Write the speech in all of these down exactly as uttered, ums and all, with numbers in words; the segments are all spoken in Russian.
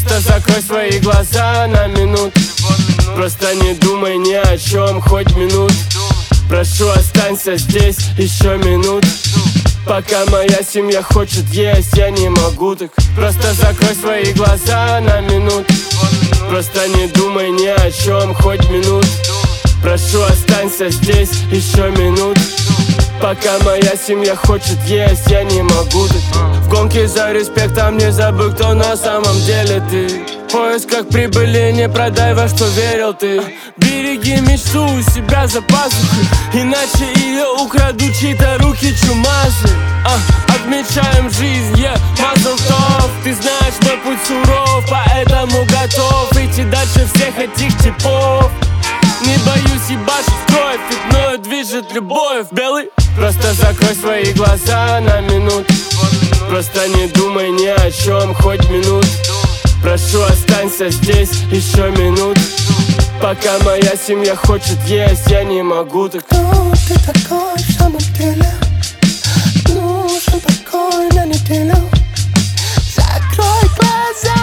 Просто закрой свои глаза на минуту. Просто не думай ни о чем хоть минут. Прошу, останься здесь еще минут. Пока моя семья хочет есть, я не могу так. Просто закрой свои глаза на минуту. Просто не думай ни о чем хоть минут. Прошу, останься здесь еще минут. Пока моя семья хочет есть, я не могу так. В гонке за респектом не забыл, кто на самом деле ты. В поисках прибыли не продай, во что верил ты. Береги мечту у себя за пазухой, иначе ее украдут чьи-то руки чумазы. а, Отмечаем жизнь, yeah, мазл тов. Ты знаешь, мой путь суров, поэтому готов идти дальше всех этих типов. Не боюсь ебашить кровь, ведь мною движет любовь. Белый, просто закрой свои глаза на минуту. Просто не думай ни о чем хоть минут. Прошу, останься здесь еще минут. Пока моя семья хочет есть, я не могу так. Кто ты такой в самом деле? Нужен покой на неделю. Закрой глаза,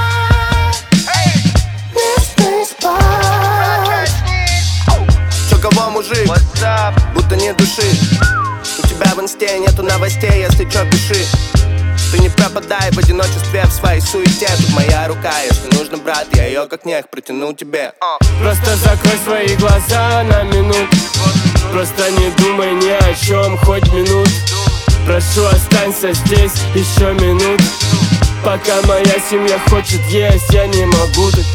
не смей спать. Чё, кого, мужик? Будто нет души. У тебя в инсте нету новостей, если чё, пиши. Ты не пропадай в одиночестве в своей суете. Тут моя рука, если нужно, брат, я ее как нех протяну тебе. Просто закрой свои глаза на минуту. Просто не думай ни о чем хоть минут. Прошу, останься здесь еще минут. Пока моя семья хочет есть, я не могу так.